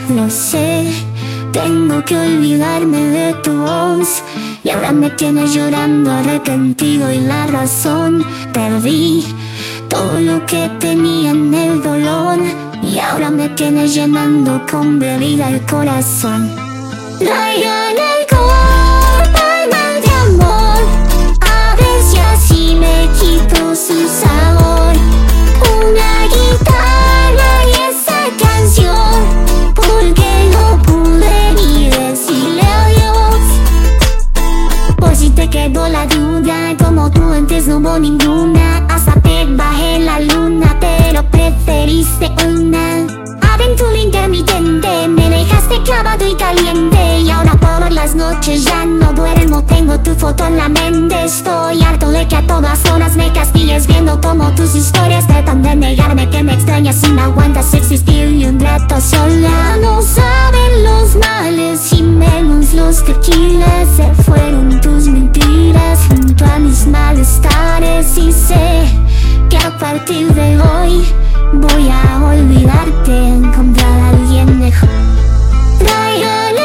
Lo sé, tengo que olvidarme de tu voz. Y ahora me tienes llorando arrepentido y la razón. Perdí todo lo que tenía en el dolor. Y ahora me tienes llenando con bebida el corazón. Traigan alcohol, palmas de amor. A ver si así me quito su sabor. Una guitarra y esa canción, porque no pude ni decirle adiós. Por si te quedó la duda, como tú antes no hubo ninguna. Hasta te bajé la luna, pero preferiste una aventura intermitente. Me dejaste clavado y caliente, y ahora por las noches ya no duermo. Tengo tu foto en la mente. Estoy harto de que a todas horas me castigues viendo como tus historias tratan de negarme que me extrañas y no aguantas existir y un rato sola. No saben los males y menos los tequilas. Se fueron tus mentiras junto a mis malestares, y sé que a partir de hoy voy a olvidarte, encontrar a alguien mejor. Traigan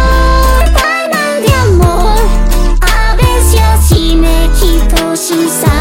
alcohol, palmas de amor. A ver si así me quito su sabor.